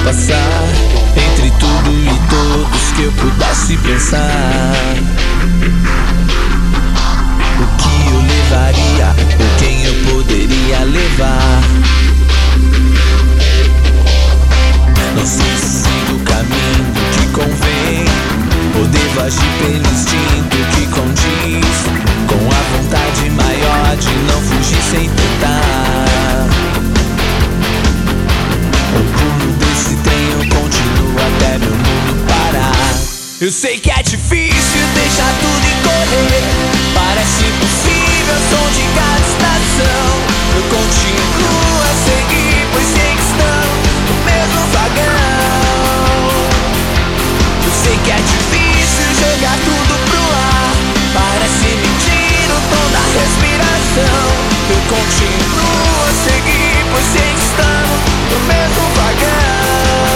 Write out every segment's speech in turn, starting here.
passar entre tudo e todos que eu pudesse pensar. O que eu levaria, ou quem eu poderia levar. Não sei se sigo o caminho que convém, ou devo agir pelo instinto que condiz com a vontade maior de não fugir sem tentar. Ou pulo desse trem, eu continuo até meu mundo parar. Eu sei que é difícil deixar tudo e correr, parece impossível, som de cada estação. Eu continuo a seguir, pois sei que estamos no mesmo vagão. Eu sei que é difícil jogar tudo pro ar, parece mentir o tom da respiração. Eu continuo a seguir, pois sei que estamos no mesmo vagão.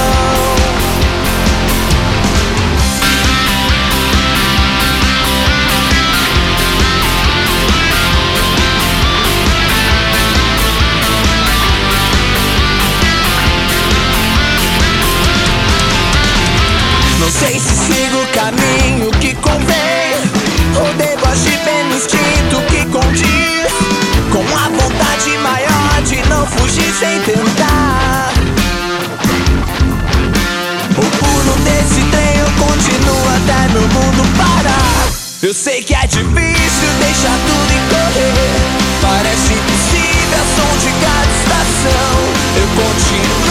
Não sei se sigo o caminho que convém, ou devo agir pelo instinto que condiz com a vontade maior de não fugir sem tentar. Ou pulo desse trem, eu continuo até meu mundo parar. Eu sei que é difícil deixar tudo e correr, parece impossível, som de cada estação. Eu continuo